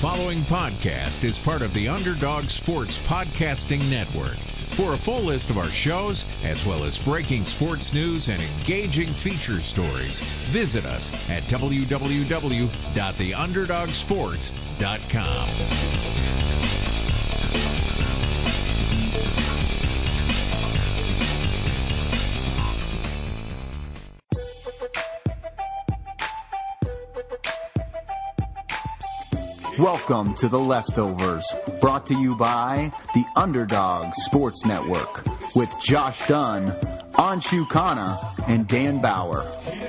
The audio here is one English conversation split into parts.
following podcast is part of the Underdog Sports Podcasting Network. For a full list of our shows, as well as breaking sports news and engaging feature stories, visit us at www.theunderdogsports.com. Welcome to The Leftovers, brought to you by the Underdog Sports Network, with Josh Dunn, Anshu Khanna, and Dan Bauer.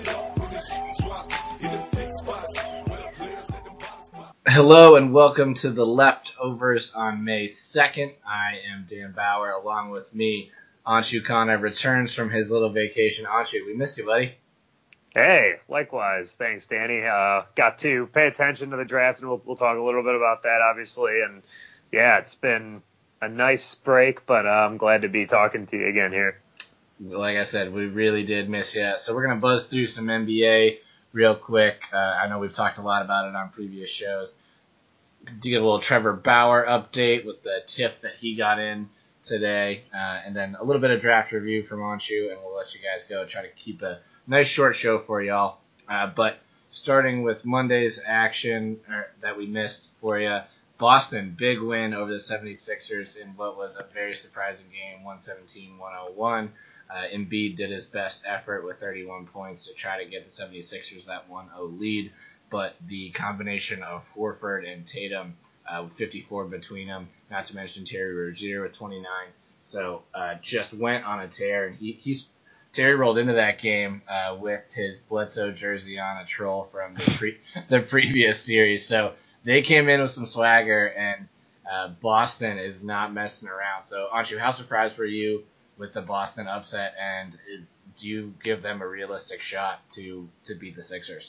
Hello and welcome to The Leftovers on May 2nd. I am Dan Bauer. Along with me, Anshu Khanna returns from his little vacation. Anshu, we missed you, buddy. Hey, likewise. Thanks, Danny. Got to pay attention to the draft, and we'll talk a little bit about that, obviously. And, yeah, it's been a nice break, but I'm glad to be talking to you again here. Like I said, we really did miss you. So we're going to buzz through some NBA real quick. I know we've talked a lot about it on previous shows. To get a little Trevor Bauer update with the tip that he got in today, and then a little bit of draft review from Anshu, and we'll let you guys go. Try to keep a nice short show for y'all. But starting with Monday's action that we missed for you, Boston, big win over the 76ers in what was a very surprising game, 117-101. Embiid did his best effort with 31 points to try to get the 76ers that 1-0 lead, but the combination of Horford and Tatum with 54 between them, not to mention Terry Rozier with 29, so just went on a tear, and Terry rolled into that game with his Bledsoe jersey on, a troll from the previous series. So they came in with some swagger, and Boston is not messing around. So, Anshu, how surprised were you with the Boston upset, and do you give them a realistic shot to beat the Sixers?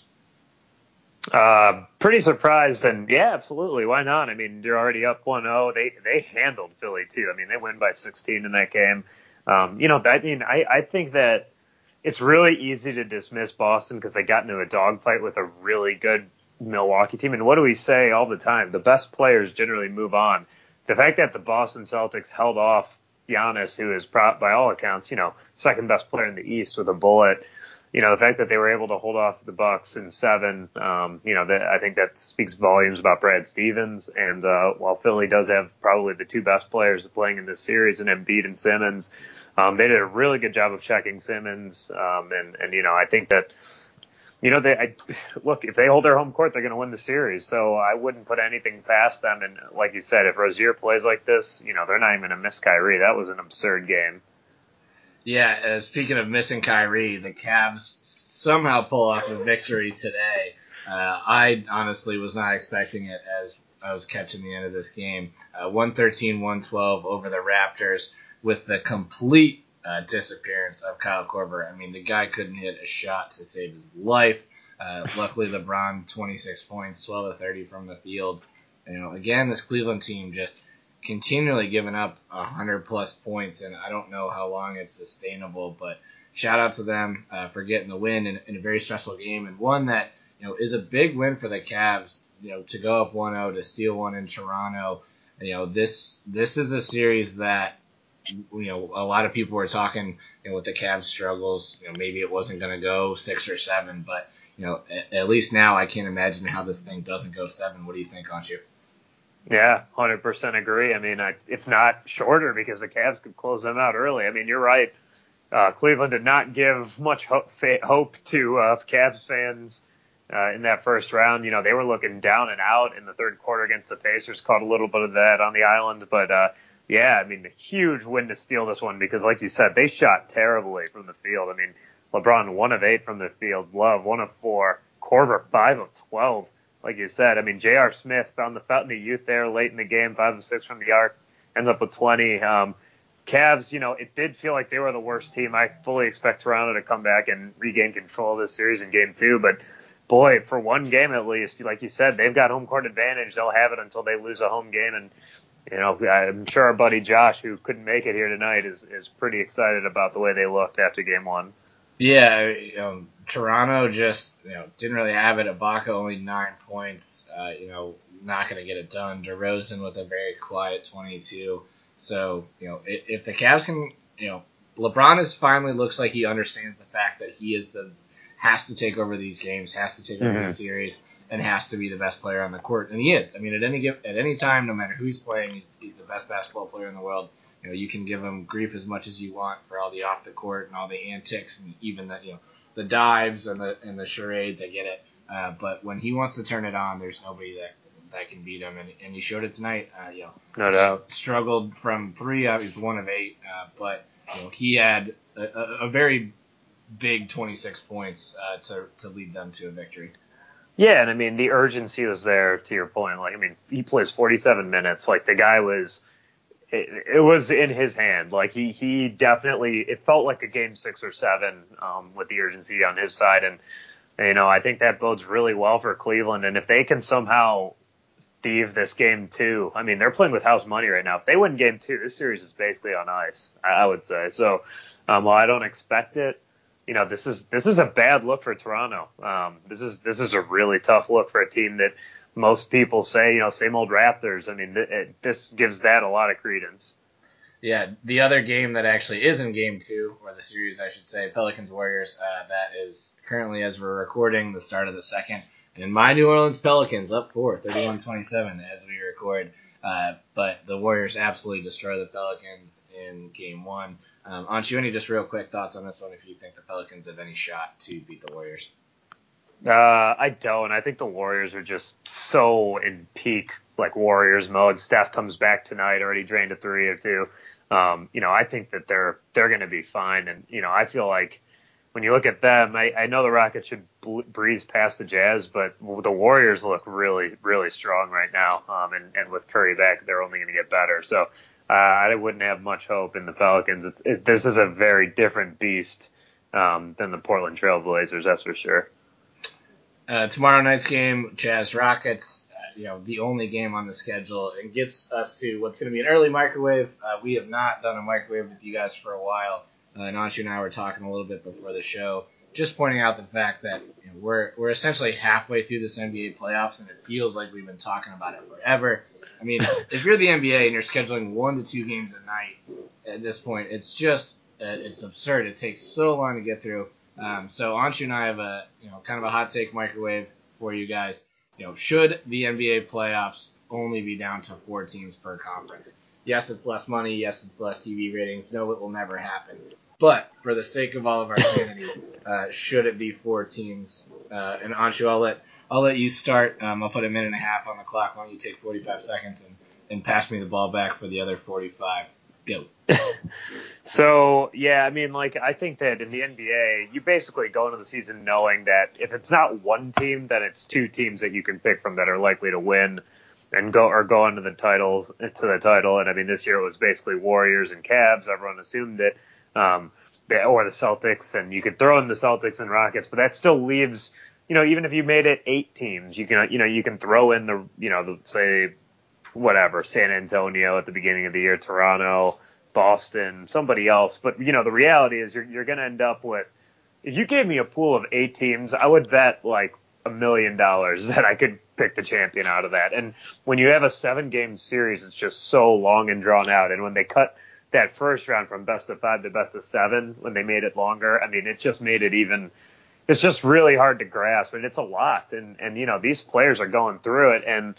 Pretty surprised, and yeah, absolutely. Why not? I mean, you're already up 1-0. They handled Philly, too. I mean, they win by 16 in that game. I think that it's really easy to dismiss Boston because they got into a dogfight with a really good Milwaukee team. And what do we say all the time? The best players generally move on. The fact that the Boston Celtics held off Giannis, who is, by all accounts, second best player in the East with a bullet, the fact that they were able to hold off the Bucks in 7, I think that speaks volumes about Brad Stevens. And while Philly does have probably the two best players playing in this series, in Embiid and Simmons, they did a really good job of checking Simmons. I think that, look, if they hold their home court, they're going to win the series. So I wouldn't put anything past them. And like you said, if Rozier plays like this, they're not even going to miss Kyrie. That was an absurd game. Yeah, speaking of missing Kyrie, the Cavs somehow pull off a victory today. I honestly was not expecting it as I was catching the end of this game. 113-112 over the Raptors with the complete disappearance of Kyle Korver. I mean, the guy couldn't hit a shot to save his life. Luckily, LeBron, 26 points, 12 of 30 from the field. Again, this Cleveland team just continually giving up 100-plus points, and I don't know how long it's sustainable, but shout out to them for getting the win in a very stressful game, and one that is a big win for the Cavs, to go up 1-0, to steal one in Toronto. This is a series that, a lot of people were talking, with the Cavs struggles, maybe it wasn't going to go 6 or 7, but, at least now I can't imagine how this thing doesn't go 7. What do you think, Anshu? Yeah, 100% agree. I mean, if not shorter, because the Cavs could close them out early. I mean, you're right. Cleveland did not give much hope to Cavs fans in that first round. They were looking down and out in the third quarter against the Pacers, caught a little bit of that on the island. But, yeah, I mean, a huge win to steal this one because, like you said, they shot terribly from the field. I mean, LeBron 1 of 8 from the field, Love 1 of 4, Korver 5 of 12. Like you said, I mean, J.R. Smith found the youth there late in the game, 5 of 6 from the arc, ends up with 20. Cavs, it did feel like they were the worst team. I fully expect Toronto to come back and regain control of this series in Game 2. But, boy, for one game at least, like you said, they've got home court advantage. They'll have it until they lose a home game. And, I'm sure our buddy Josh, who couldn't make it here tonight, is pretty excited about the way they looked after Game 1. Yeah, Toronto just didn't really have it. Ibaka only 9 points. not going to get it done. DeRozan with a very quiet 22. So, if the Cavs can, LeBron is finally looks like he understands the fact that he has to take over these games, has to take over the series, and has to be the best player on the court, and he is. I mean, at any time, no matter who he's playing, he's the best basketball player in the world. You can give him grief as much as you want for all the off the court and all the antics and even the dives and the charades. I get it, but when he wants to turn it on, there's nobody that can beat him, and he showed it tonight. No doubt. Struggled from three. He was 1 of 8, but he had a very big 26 points to lead them to a victory. Yeah, and I mean, the urgency was there, to your point. Like, I mean, he plays 47 minutes. Like, the guy was, it was in his hand. Like, he definitely, it felt like a game 6 or 7 with the urgency on his side. And, I think that bodes really well for Cleveland. And if they can somehow thieve this game 2, I mean, they're playing with house money right now. If they win game 2, this series is basically on ice, I would say. So, while I don't expect it, this is a bad look for Toronto. This is a really tough look for a team that most people say, same old Raptors. I mean, this gives that a lot of credence. Yeah, the other game that actually is in game 2, or the series, I should say, Pelicans-Warriors, that is currently, as we're recording, the start of the second. And my New Orleans Pelicans up 4, 31-27 as we record. But the Warriors absolutely destroy the Pelicans in game 1. Anshu, any just real quick thoughts on this one if you think the Pelicans have any shot to beat the Warriors? I don't. I think the Warriors are just so in peak Warriors mode. Steph comes back tonight, already drained a 3 or 2. I think that they're going to be fine. And, I feel like when you look at them, I know the Rockets should breeze past the Jazz, but the Warriors look really, really strong right now. And with Curry back, they're only going to get better. So I wouldn't have much hope in the Pelicans. This is a very different beast than the Portland Trailblazers, that's for sure. Tomorrow night's game, Jazz Rockets, the only game on the schedule, and gets us to what's going to be an early microwave. We have not done a microwave with you guys for a while. And Anshu and I were talking a little bit before the show, just pointing out the fact that we're essentially halfway through this NBA playoffs, and it feels like we've been talking about it forever. I mean, if you're the NBA and you're scheduling 1 to 2 games a night at this point, it's just it's absurd. It takes so long to get through. So Anshu and I have a kind of a hot take microwave for you guys. Should the NBA playoffs only be down to 4 teams per conference? Yes, it's less money. Yes, it's less TV ratings. No, it will never happen. But for the sake of all of our sanity, should it be 4 teams? And Anshu, I'll let you start. I'll put 1.5 minutes on the clock. Why don't you take 45 seconds and pass me the ball back for the other 45? Go. So, yeah, I mean, I think that in the NBA, you basically go into the season knowing that if it's not one team, then it's 2 teams that you can pick from that are likely to win and go into the title. And I mean, this year it was basically Warriors and Cavs. Everyone assumed it, or the Celtics, and you could throw in the Celtics and Rockets, but that still leaves, even if you made it 8 teams, you can throw in say whatever, San Antonio at the beginning of the year, Toronto, Boston, somebody else. But, the reality is you're going to end up with, if you gave me a pool of 8 teams, I would bet $1 million that I could pick the champion out of that. And when you have a 7-game series, it's just so long and drawn out. And when they cut that first round from best of 5 to best of 7, when they made it longer, I mean, it just made it even, it's just really hard to grasp. And it's a lot. And these players are going through it. And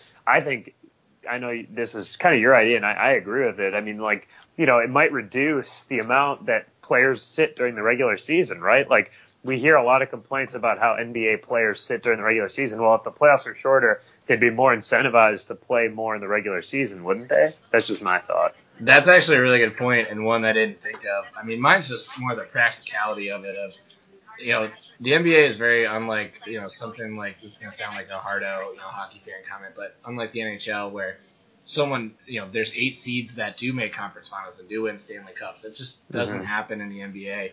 I know this is kind of your idea, and I agree with it. I mean, it might reduce the amount that players sit during the regular season, right? We hear a lot of complaints about how NBA players sit during the regular season. Well, if the playoffs are shorter, they'd be more incentivized to play more in the regular season, wouldn't they? That's just my thought. That's actually a really good point, and one that I didn't think of. I mean, mine's just more the practicality of it. The NBA is very unlike, something like, this is going to sound like a hardo, hockey fan comment, but unlike the NHL where there's 8 seeds that do make conference finals and do win Stanley Cups. It just doesn't happen in the NBA.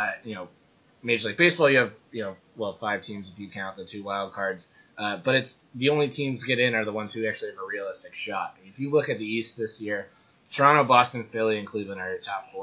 Major League Baseball, you have, 5 teams if you count the 2 wild cards. But it's the only teams get in are the ones who actually have a realistic shot. If you look at the East this year, Toronto, Boston, Philly, and Cleveland are your top 4.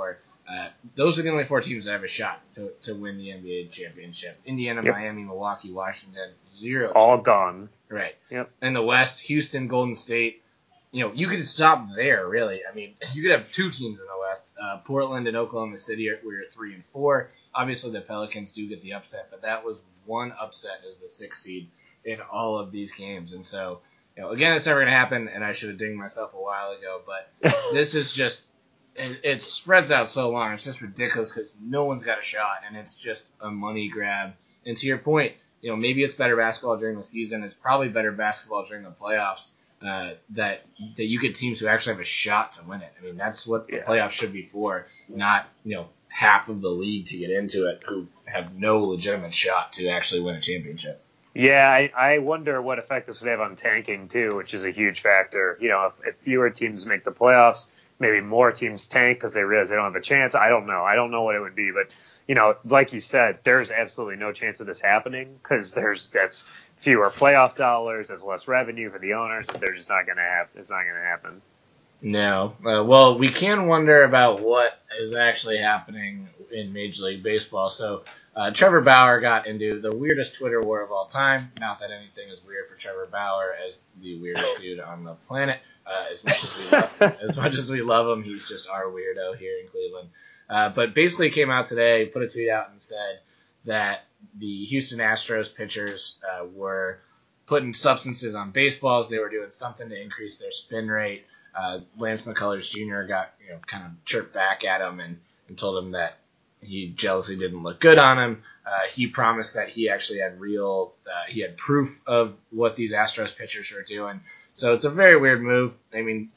Those are the only 4 teams that have a shot to win the NBA championship. Indiana, Yep. Miami, Milwaukee, Washington, 0 All teams. gone. Right. Yep. In the West, Houston, Golden State. You could stop there, really. I mean, you could have 2 teams in the West. Portland and Oklahoma City were 3 and 4. Obviously, the Pelicans do get the upset, but that was one upset as the 6th seed in all of these games. And so, again, it's never going to happen, and I should have dinged myself a while ago, but this is just, it spreads out so long. It's just ridiculous because no one's got a shot, and it's just a money grab. And to your point, maybe it's better basketball during the season. It's probably better basketball during the playoffs. That you get teams who actually have a shot to win it. I mean, that's what the playoffs should be for, not half of the league to get into it who have no legitimate shot to actually win a championship. Yeah, I wonder what effect this would have on tanking too, which is a huge factor. If fewer teams make the playoffs, maybe more teams tank because they realize they don't have a chance. I don't know. I don't know what it would be, but like you said, there's absolutely no chance of this happening because that's fewer playoff dollars, there's less revenue for the owners, and they're just not going to happen. It's not going to happen. No. Well, we can wonder about what is actually happening in Major League Baseball. So Trevor Bauer got into the weirdest Twitter war of all time. Not that anything is weird for Trevor Bauer as the weirdest dude on the planet. As much as we love him, he's just our weirdo here in Cleveland. But basically came out today, put a tweet out and said that the Houston Astros pitchers were putting substances on baseballs. They were doing something to increase their spin rate. Lance McCullers Jr. got kind of chirped back at him and told him that he jealousy didn't look good on him. He promised that he actually had he had proof of what these Astros pitchers were doing. So it's a very weird move. I mean,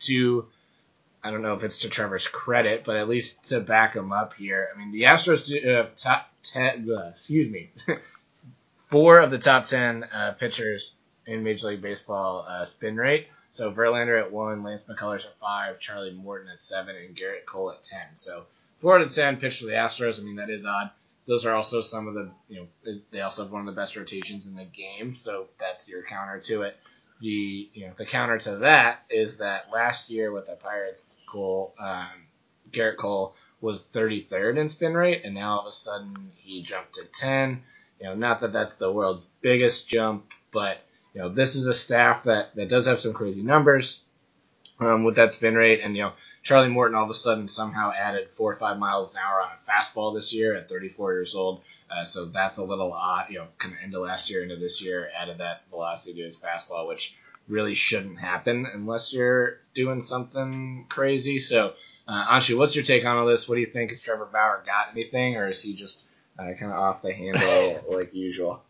I don't know if it's to Trevor's credit, but at least to back him up here. I mean, the Astros do top 10, 4 of the top 10 pitchers in Major League Baseball spin rate. So Verlander at 1, Lance McCullers at 5, Charlie Morton at 7, and Garrett Cole at 10. So 4 out of 10 pitched for the Astros. I mean, that is odd. Those are also some of the, they also have one of the best rotations in the game. So that's your counter to it. The counter to that is that last year with the Pirates, Garrett Cole was 33rd in spin rate, and now all of a sudden he jumped to 10. Not that that's the world's biggest jump, but this is a staff that does have some crazy numbers with that spin rate, and Charlie Morton all of a sudden somehow added 4 or 5 miles an hour on a fastball this year at 34 years old. So that's a little odd, kind of into last year, into this year, added that velocity to his fastball, which really shouldn't happen unless you're doing something crazy. So, Anshu, what's your take on all this? What do you think? Has Trevor Bauer got anything, or is he just kind of off the handle like usual?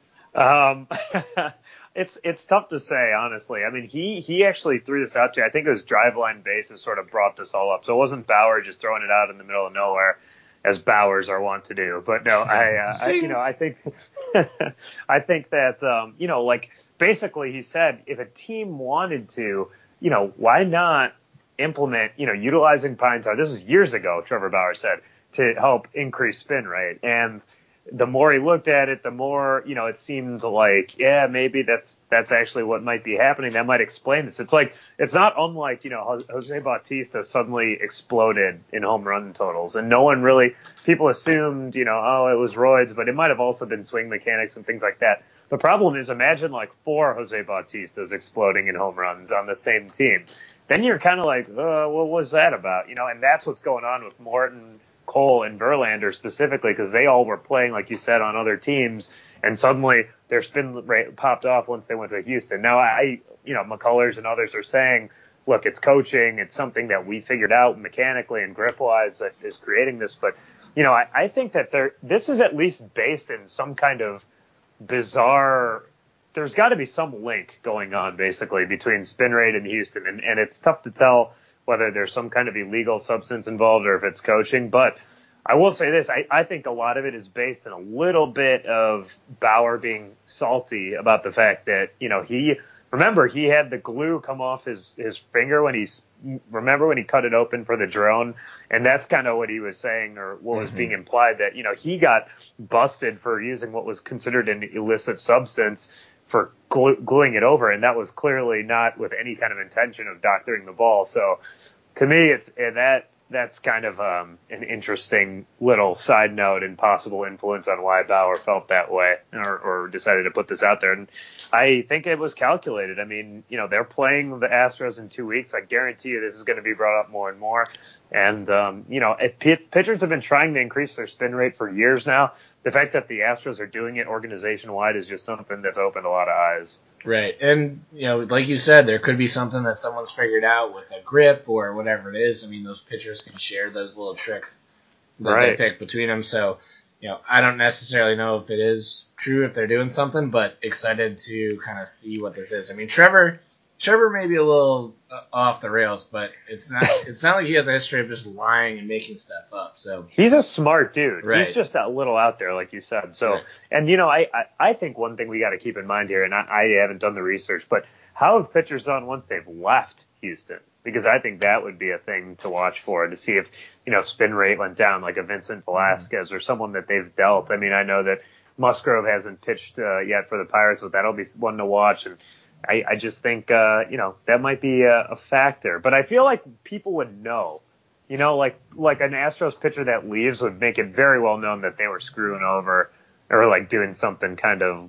It's tough to say, honestly. I mean, he actually threw this out to, I think it was Driveline Bases sort of brought this all up. So it wasn't Bauer just throwing it out in the middle of nowhere, as Bowers are wont to do. But no, I think I think that like basically he said if a team wanted to, why not implement, utilizing pine tar. This was years ago, Trevor Bauer said, to help increase spin rate. And the more he looked at it, the more, it seemed like, yeah, maybe that's actually what might be happening. That might explain this. It's like, it's not unlike, Jose Bautista suddenly exploded in home run totals. And no one really, people assumed, it was roids, but it might have also been swing mechanics and things like that. The problem is, imagine like 4 Jose Bautistas exploding in home runs on the same team. Then you're kind of like, what was that about? And that's what's going on with Morton, Cole, and Verlander specifically, because they all were playing, like you said, on other teams, and suddenly their spin rate popped off once they went to Houston. Now, McCullers and others are saying, look, it's coaching, it's something that we figured out mechanically and grip-wise that is creating this, but, I think that this is at least based in some kind of bizarre, there's got to be some link going on, basically, between spin rate and Houston, and it's tough to tell whether there's some kind of illegal substance involved or if it's coaching. But I will say this, I think a lot of it is based in a little bit of Bauer being salty about the fact that, he had the glue come off his finger when when he cut it open for the drone. And that's kind of what he was saying, or what was being implied, that, he got busted for using what was considered an illicit substance for gluing it over, and that was clearly not with any kind of intention of doctoring the ball. So to me, it's that that's kind of an interesting little side note and possible influence on why Bauer felt that way or decided to put this out there. And I think it was calculated. I mean, they're playing the Astros in 2 weeks. I guarantee you this is going to be brought up more and more. And, pitchers have been trying to increase their spin rate for years now. The fact that the Astros are doing it organization-wide is just something that's opened a lot of eyes. Right. And, like you said, there could be something that someone's figured out with a grip or whatever it is. I mean, those pitchers can share those little tricks that they pick between them. So, I don't necessarily know if it is true, if they're doing something, but excited to kind of see what this is. I mean, Trevor may be a little off the rails, but it's not like he has a history of just lying and making stuff up. So he's a smart dude. Right. He's just a little out there, like you said. So, right. And I think one thing we got to keep in mind here, and I haven't done the research, but how have pitchers done once they've left Houston? Because I think that would be a thing to watch for, to see if spin rate went down, like a Vincent Velasquez or someone that they've dealt. I mean, I know that Musgrove hasn't pitched yet for the Pirates, but that'll be one to watch. And I just think, that might be a factor. But I feel like people would know, like an Astros pitcher that leaves would make it very well known that they were screwing over or like doing something kind of,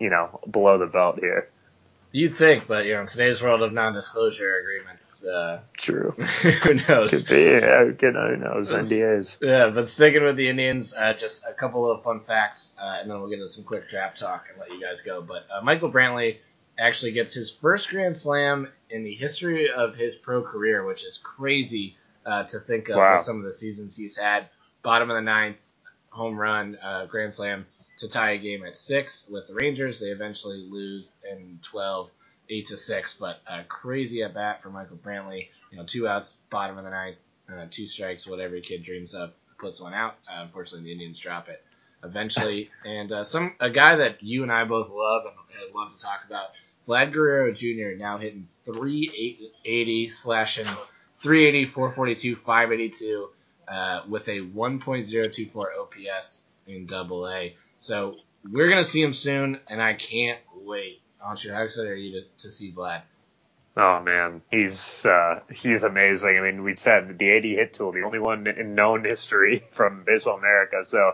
below the belt here. You'd think, but, in today's world of non-disclosure agreements, true. Who knows? Could be, who knows, NDAs. Yeah, but sticking with the Indians, just a couple of fun facts, and then we'll get into some quick draft talk and let you guys go. But Michael Brantley actually gets his first Grand Slam in the history of his pro career, which is crazy to think of. Wow. With some of the seasons he's had. Bottom of the ninth, home run, Grand Slam to tie a game at 6 with the Rangers. They eventually lose in 12, 8-6, but crazy at bat for Michael Brantley. 2 outs, bottom of the ninth, 2 strikes, what every kid dreams of, puts one out. Unfortunately, the Indians drop it eventually. And a guy that you and I both love and love to talk about, Vlad Guerrero Jr. now hitting 380, slashing 380, 442, 582 with a 1.024 OPS in Double-A. So we're going to see him soon, and I can't wait. Anshu, how excited are you to see Vlad? Oh, man, he's amazing. I mean, we said the 80 hit tool, the only one in known history from Baseball America. So,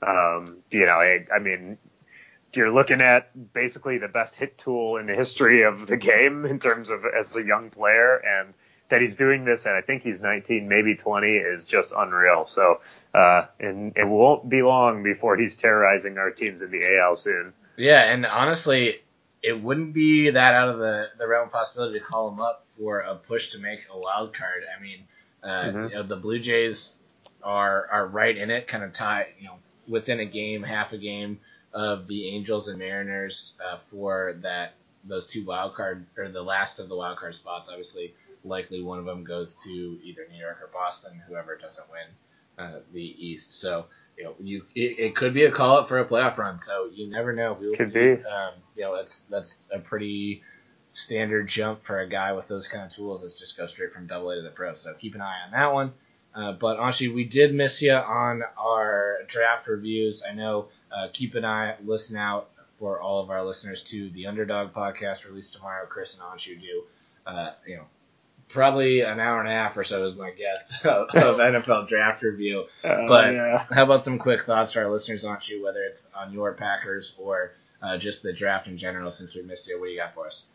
I mean, you're looking at basically the best hit tool in the history of the game in terms of as a young player, and that he's doing this, and I think he's 19, maybe 20, is just unreal. So, and it won't be long before he's terrorizing our teams in the AL soon. Yeah, and honestly, it wouldn't be that out of the realm of possibility to call him up for a push to make a wild card. I mean, the Blue Jays are right in it, kind of tied, within a game, half a game of the Angels and Mariners for those 2 wild card, or the last of the wild card spots. Obviously, likely one of them goes to either New York or Boston, whoever doesn't win the East. So, it could be a call up for a playoff run. So you never know. We will could see. Be. That's a pretty standard jump for a guy with those kind of tools. Is just go straight from Double-A to the pro. So keep an eye on that one. But Anshi, we did miss you on our draft reviews. I know. Keep an eye, listen out for all of our listeners to the Underdog podcast released tomorrow. Chris and Anshu do, probably an hour and a half or so is my guess of NFL draft review. But How about some quick thoughts to our listeners, Anshu, whether it's on your Packers or just the draft in general, since we missed you? What do you got for us?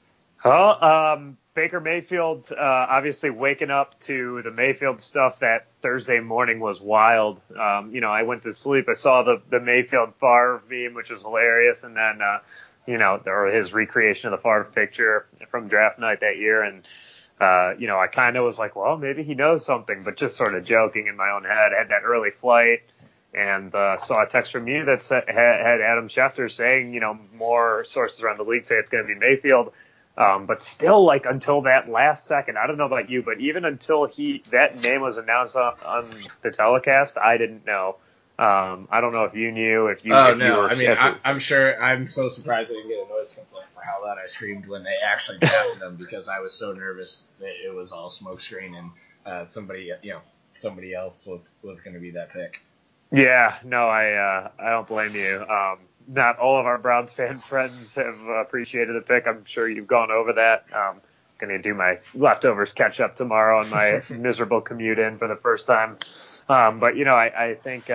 Well, Baker Mayfield, obviously waking up to the Mayfield stuff that Thursday morning was wild. I went to sleep. I saw the Mayfield Favre meme, which was hilarious. And then, or his recreation of the Favre picture from draft night that year. And, I kind of was like, well, maybe he knows something, but just sort of joking in my own head. I had that early flight and saw a text from you that had Adam Schefter saying, more sources around the league say it's going to be Mayfield. But still, like, until that last second, I don't know about you, but even until that name was announced on the telecast, I didn't know. I don't know if you knew, if you were. I mean, I'm sure. I'm so surprised I didn't get a noise complaint for how loud I screamed when they actually drafted him, because I was so nervous that it was all smokescreen and somebody else was going to be that pick. Yeah, no, I don't blame you. Not all of our Browns fan friends have appreciated the pick. I'm sure you've gone over that. gonna do my leftovers catch up tomorrow on my miserable commute in for the first time. But I think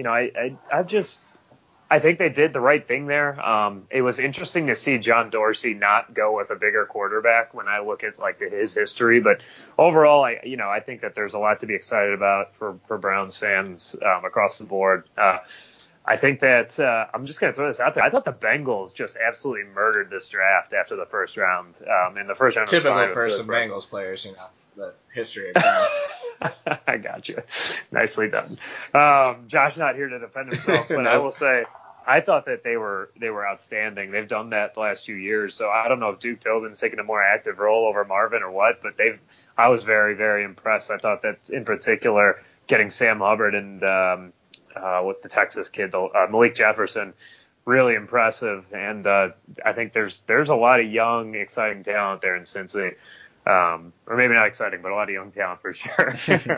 I think they did the right thing there. It was interesting to see John Dorsey not go with a bigger quarterback when I look at like his history. But overall, I think that there's a lot to be excited about for Browns fans across the board. I think that I'm just going to throw this out there. I thought the Bengals just absolutely murdered this draft after the first round. In the first round, typical for some Bengals players, the history of time. I got you. Nicely done. Josh not here to defend himself, but No. I will say I thought that they were outstanding. They've done that the last few years, so I don't know if Duke Tobin's taking a more active role over Marvin or what, but I was very, very impressed. I thought that in particular getting Sam Hubbard and with the Texas kid, Malik Jefferson, really impressive. And I think there's a lot of young, exciting talent there in Cincy. Or maybe not exciting, but a lot of young talent for sure.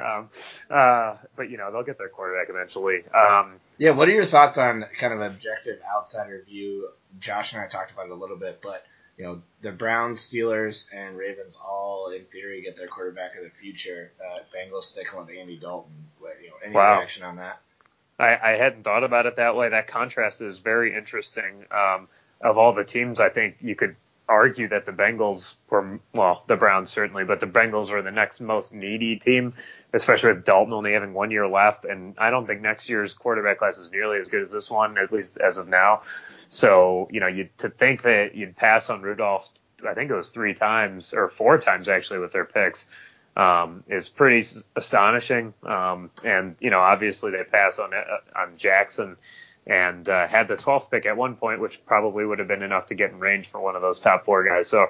But they'll get their quarterback eventually. Yeah, what are your thoughts on kind of objective outsider view? Josh and I talked about it a little bit, but the Browns, Steelers, and Ravens all in theory get their quarterback of the future. Bengals sticking with Andy Dalton. Any reaction on that? I hadn't thought about it that way. That contrast is very interesting. Of all the teams, I think you could argue that the Bengals were, well, the Browns certainly, but the Bengals were the next most needy team, especially with Dalton only having 1 year left. And I don't think next year's quarterback class is nearly as good as this one, at least as of now. So, to think that you'd pass on Rudolph, I think it was 3 times or 4 times actually with their picks, is pretty astonishing. And obviously they pass on Jackson and had the 12th pick at one point, which probably would have been enough to get in range for one of those top 4 guys. So,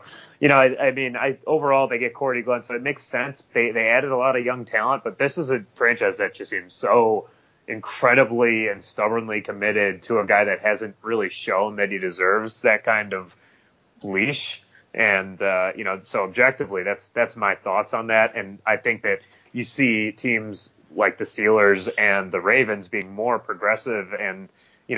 overall they get Cordy Glenn, so it makes sense. They added a lot of young talent, but this is a franchise that just seems so incredibly and stubbornly committed to a guy that hasn't really shown that he deserves that kind of leash. And, so objectively, that's my thoughts on that. And I think that you see teams like the Steelers and the Ravens being more progressive and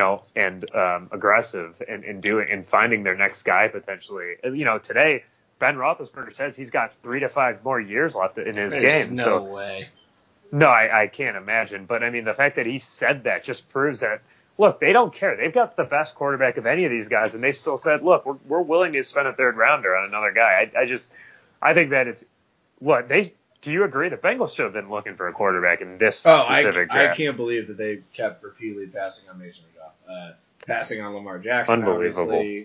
aggressive in finding their next guy potentially. Today, Ben Roethlisberger says he's got 3 to 5 more years left in his game. No way. No, I can't imagine. But the fact that he said that just proves that, look, they don't care. They've got the best quarterback of any of these guys, and they still said, look, we're willing to spend a 3rd rounder on another guy. I think that it's what they. Do you agree? The Bengals should have been looking for a quarterback in this specific draft. I can't believe that they kept repeatedly passing on Mason Rudolph, passing on Lamar Jackson. Unbelievable. Obviously,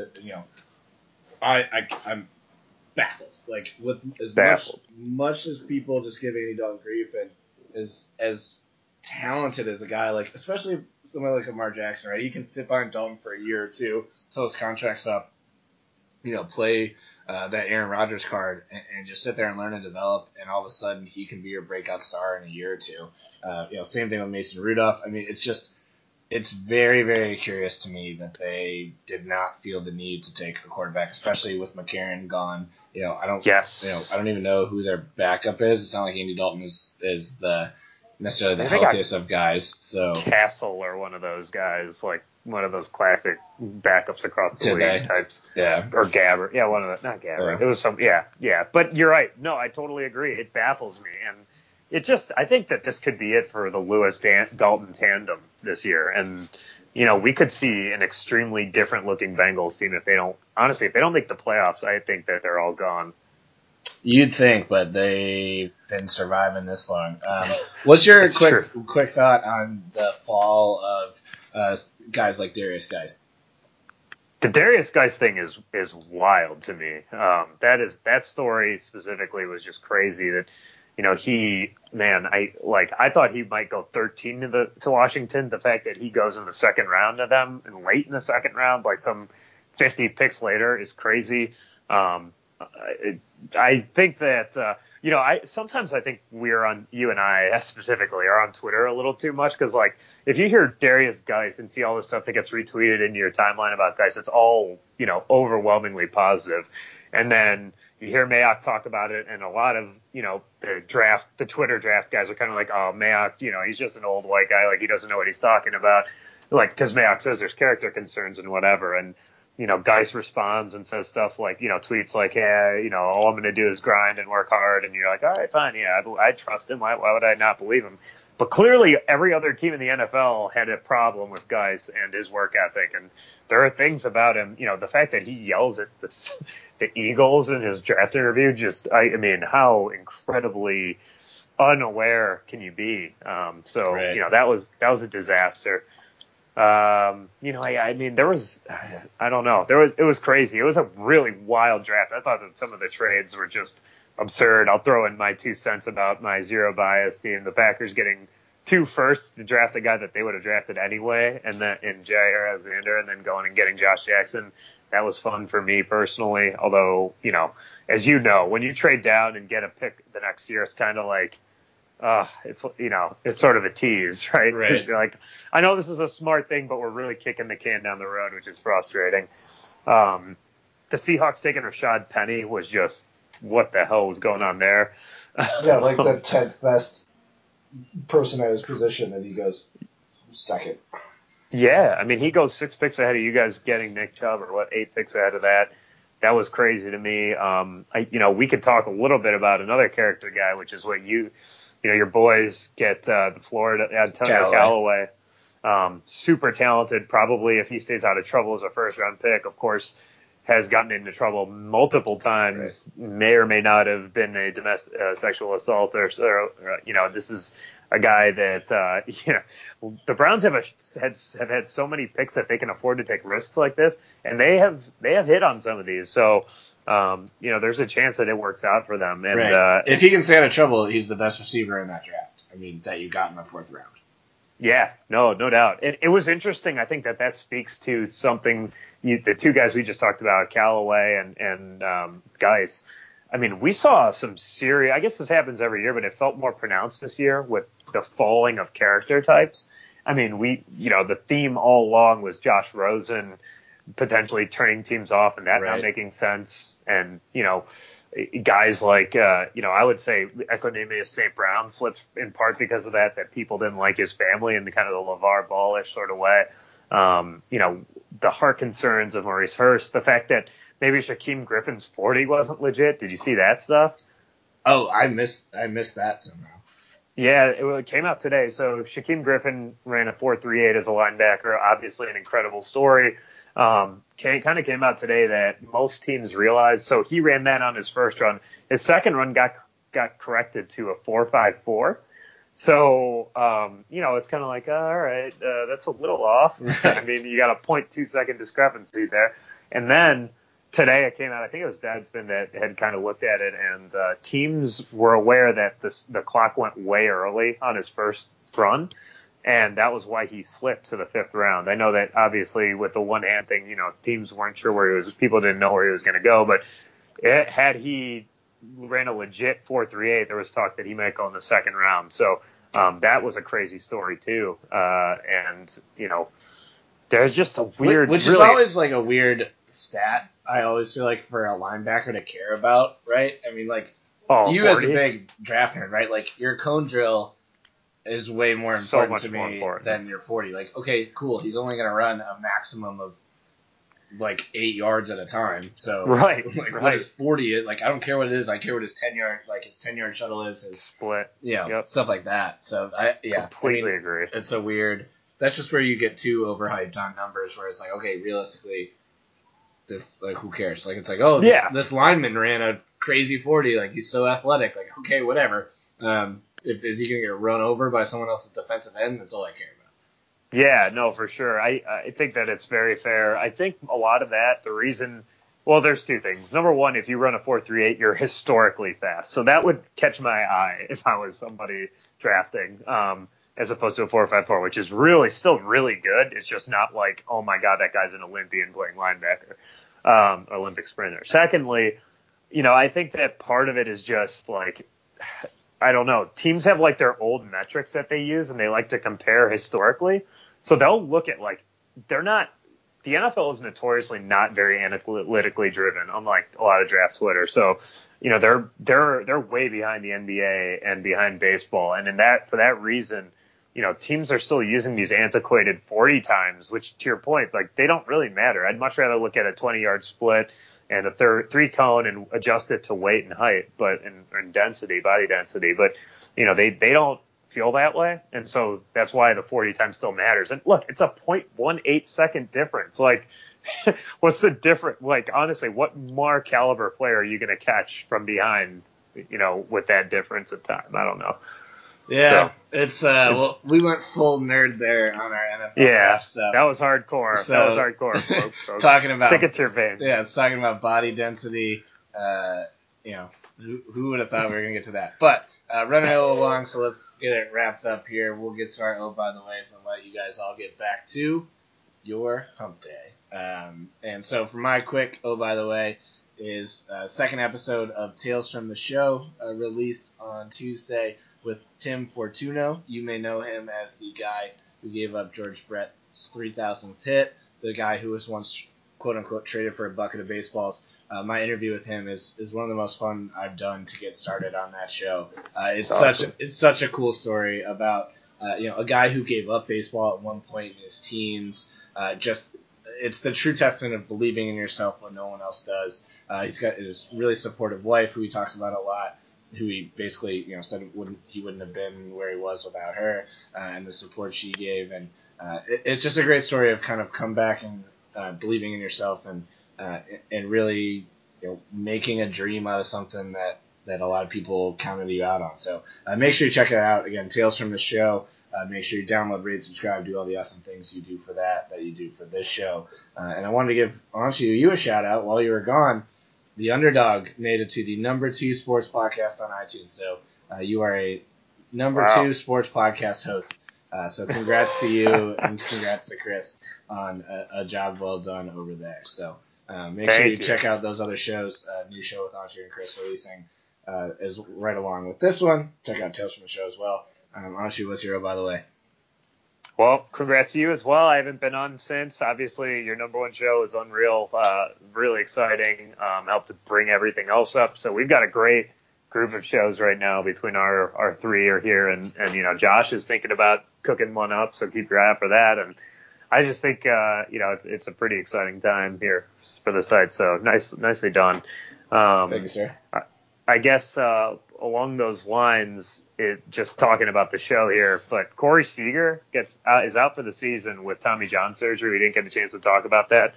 I'm baffled. Like with as much as people just give Andy Dalton grief, and as talented as a guy, like especially somebody like Lamar Jackson, right? He can sit behind Dalton for a year or two until his contract's up. Play that Aaron Rodgers card and just sit there and learn and develop, and all of a sudden he can be your breakout star in a year or two. Same thing with Mason Rudolph. It's very, very curious to me that they did not feel the need to take a quarterback, especially with McCarron gone. I don't even know who their backup is. It's not like Andy Dalton is necessarily the healthiest of guys. So Castle or one of those guys, like one of those classic backups across the league types. Yeah. Or Gabbert. Yeah, one of the, not Gabbert. Yeah. It was some, yeah. But you're right. No, I totally agree. It baffles me. And I think that this could be it for the Lewis-Dalton tandem this year. And, we could see an extremely different looking Bengals team if they don't make the playoffs. I think that they're all gone. You'd think, but they've been surviving this long. What's your quick thought on the fall of guys like Darius Geis? The Darius Geis thing is wild to me. That story specifically was just crazy. That I thought he might go 13 to Washington. The fact that he goes in the 2nd round to them and late in the 2nd round, like some 50 picks later, is crazy. I think that, sometimes I think you and I specifically are on Twitter a little too much because, like, if you hear Darius Geis and see all the stuff that gets retweeted into your timeline about Geis, it's all, overwhelmingly positive. And then you hear Mayock talk about it, and a lot of, the Twitter draft guys are kind of like, oh, Mayock, he's just an old white guy, like he doesn't know what he's talking about. like, because Mayock says there's character concerns and whatever, and Geis responds and says stuff like, tweets like, yeah, all I'm going to do is grind and work hard, and you're like, all right, fine, yeah, I trust him. Why would I not believe him? But clearly, every other team in the NFL had a problem with Geis and his work ethic, and there are things about him, the fact that he yells at the Eagles in his draft interview, I mean, how incredibly unaware can you be? Right. That was a disaster. I mean, there was, I don't know, it was crazy. It was a really wild draft. I thought that some of the trades were just absurd. I'll throw in my 2 cents about my zero bias team. The Packers getting 2 firsts to draft a guy that they would have drafted anyway, and then in Jair Alexander, and then going and getting Josh Jackson. That was fun for me personally. Although, as when you trade down and get a pick the next year, it's kind of like, it's sort of a tease, right? Right. You're like, I know this is a smart thing, but we're really kicking the can down the road, which is frustrating. The Seahawks taking Rashad Penny was just, what the hell was going on there? Yeah, like the 10th best person at his position, and he goes second. Yeah, I mean, he goes 6 picks ahead of you guys getting Nick Chubb, or 8 picks ahead of that. That was crazy to me. We could talk a little bit about another character guy, which is what your boys get the Florida Antonio Callaway. Super talented. Probably, if he stays out of trouble as a first-round pick, of course, has gotten into trouble multiple times. Right. May or may not have been a domestic sexual assault, or this is a guy that the Browns have had so many picks that they can afford to take risks like this, and they have hit on some of these. So. There's a chance that it works out for them. And right. If he can stay out of trouble, he's the best receiver in that draft. I mean, that you got in the 4th round. Yeah, no doubt. It was interesting. I think that speaks to something. The 2 guys we just talked about, Callaway and Geis. I mean, we saw some serious. I guess this happens every year, but it felt more pronounced this year with the falling of character types. I mean, the theme all along was Josh Rosen potentially turning teams off and that right. not making sense. And, guys like, I would say Equanimeous St. Brown slipped in part because of that people didn't like his family in the kind of the LeVar Ballish sort of way. The heart concerns of Maurice Hurst, the fact that maybe Shaquem Griffin's 40 wasn't legit. Did you see that stuff? Oh, I missed that somehow. Yeah, it came out today. So Shaquem Griffin ran a 4.38 as a linebacker. Obviously an incredible story. Kind of came out today that most teams realized. So he ran that on his first run. His second run got corrected to a 4.54. So, it's kind of like, all right, that's a little off. I mean, you got a 0.2 second discrepancy there. And then today it came out, I think it was Deadspin that had kind of looked at it, and teams were aware that the clock went way early on his first run. And that was why he slipped to the 5th round. I know that obviously with the one hand thing, teams weren't sure where he was. People didn't know where he was going to go. But had he ran a legit 4.38, there was talk that he might go in the 2nd round. So that was a crazy story too. There's just a weird, which is always like a weird stat. I always feel like for a linebacker to care about, right? I mean, like you 40? As a big draft nerd, right? Like your cone drill is way more important to me than your 40. Like, okay, cool. He's only going to run a maximum of like 8 yards at a time. So, right. What is 40? Like, I don't care what it is. I care what his 10-yard shuttle is. His split. Stuff like that. So, completely agree. It's so weird. That's just where you get too overhyped on numbers where it's like, okay, realistically, this, like, who cares? Like, it's like, oh, this lineman ran a crazy 40. Like, he's so athletic. Like, okay, whatever. Is he going to get run over by someone else's defensive end? That's all I care about. Yeah, no, for sure. I think that it's very fair. I think a lot of that, the reason, well, there's 2 things. Number one, if you run a 4.38, you're historically fast. So that would catch my eye if I was somebody drafting, as opposed to a 4.54, which is still really good. It's just not like, oh my God, that guy's an Olympian playing linebacker, Olympic sprinter. Secondly, I think that part of it is just like, I don't know. Teams have like their old metrics that they use and they like to compare historically. So they'll look at the NFL is notoriously not very analytically driven, unlike a lot of draft Twitter. So, they're way behind the NBA and behind baseball. And for that reason, teams are still using these antiquated 40 times, which to your point, like they don't really matter. I'd much rather look at a 20-yard split and a three cone and adjust it to weight and height, but and density, body density. But, they don't feel that way. And so that's why the 40 times still matters. And look, it's a 0.18 second difference. Like, what's the difference? Like, honestly, what more caliber player are you going to catch from behind, with that difference of time? I don't know. Yeah, well, we went full nerd there on our NFL draft stuff. That was hardcore. Folks. Talking about stick it to your veins. Yeah, it's talking about body density. Who would have thought we were gonna get to that? But running a little long, so let's get it wrapped up here. We'll get to our by the ways and let you guys all get back to your hump day. And so for my quick by the way is second episode of Tales from the Show, released on Tuesday, with Tim Fortuno. You may know him as the guy who gave up George Brett's 3,000th hit, the guy who was once, quote-unquote, traded for a bucket of baseballs. My interview with him is one of the most fun I've done to get started on that show. It's awesome. It's such a cool story about a guy who gave up baseball at one point in his teens. It's the true testament of believing in yourself when no one else does. He's got his really supportive wife, who he talks about a lot, who he basically, said he wouldn't have been where he was without her, and the support she gave. And it's just a great story of kind of come back and believing in yourself and really, making a dream out of something that a lot of people counted you out on. So make sure you check that out. Again, Tales from the Show. Make sure you download, rate, subscribe, do all the awesome things you do for that you do for this show. And I wanted to give you a shout out while you were gone. The Underdog made it to the number 2 sports podcast on iTunes. So you are a number 2 sports podcast host. So congrats to you and congrats to Chris on a job well done over there. So make sure you check out those other shows. New show with Anshu and Chris releasing is right along with this one. Check out Tales from the Show as well. Anshu, what's your by the way? Well, congrats to you as well. I haven't been on since. Obviously, your number 1 show is unreal, really exciting, helped to bring everything else up. So we've got a great group of shows right now between our 3 are here. And Josh is thinking about cooking one up, so keep your eye out for that. And I just think, it's a pretty exciting time here for the site. So nicely done. Thank you, sir. I guess along those lines, just talking about the show here, but Corey Seager is out for the season with Tommy John surgery. We didn't get a chance to talk about that.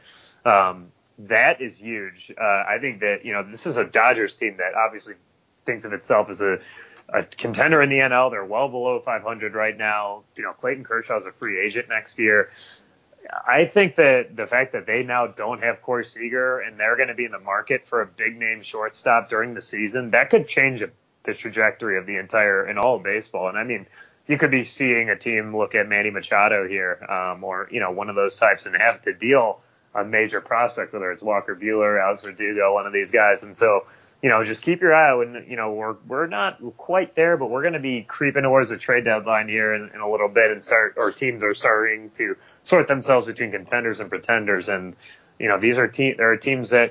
That is huge. I think that this is a Dodgers team that obviously thinks of itself as a contender in the NL. They're well below 500 right now. Clayton Kershaw is a free agent next year. I think that the fact that they now don't have Corey Seager and they're going to be in the market for a big name shortstop during the season, that could change the trajectory of the entire and all of baseball. And I mean, you could be seeing a team look at Manny Machado here, or one of those types, and have to deal a major prospect, whether it's Walker Buehler, Alex Verdugo, one of these guys. And so, just keep your eye out. And we're not quite there, but we're going to be creeping towards the trade deadline here in a little bit, and teams are starting to sort themselves between contenders and pretenders. And there are teams that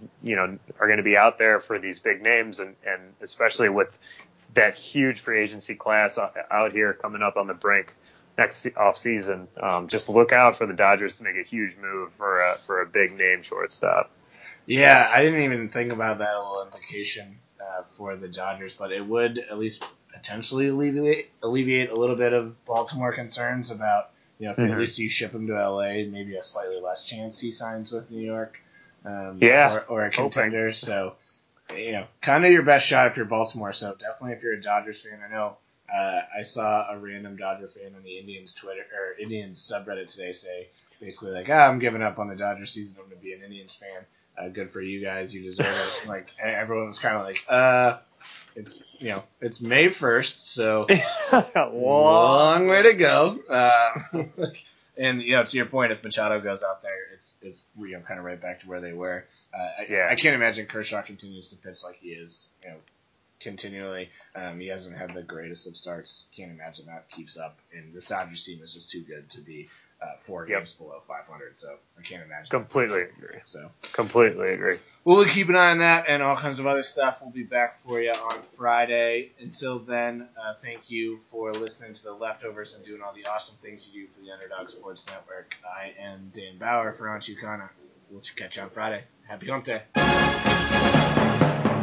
are going to be out there for these big names, and especially with that huge free agency class out here coming up on the brink next off season. Just look out for the Dodgers to make a huge move for a big name shortstop. Yeah, I didn't even think about that little implication for the Dodgers, but it would at least potentially alleviate a little bit of Baltimore concerns about, if at least you ship him to LA, maybe a slightly less chance he signs with New York, or a contender. So, kind of your best shot if you're Baltimore. So definitely if you're a Dodgers fan, I know I saw a random Dodger fan on the Indians subreddit today say basically like, I'm giving up on the Dodgers season. I'm going to be an Indians fan. Good for you guys. You deserve it. Like, everyone was kind of like, it's May 1st, so long way to go. And, to your point, if Machado goes out there, it's kind of right back to where they were. I can't imagine Kershaw continues to pitch like he is, continually. He hasn't had the greatest of starts. Can't imagine that keeps up. And this Dodgers team is just too good to be 4 games below 500. So I can't imagine. Completely agree. So completely agree. We'll keep an eye on that and all kinds of other stuff. We'll be back for you on Friday. Until then, thank you for listening to The Leftovers and doing all the awesome things you do for the Underdog Sports Network. I am Dan Bauer for Anshu Khanna. We'll catch you on Friday. Happy Hump Day.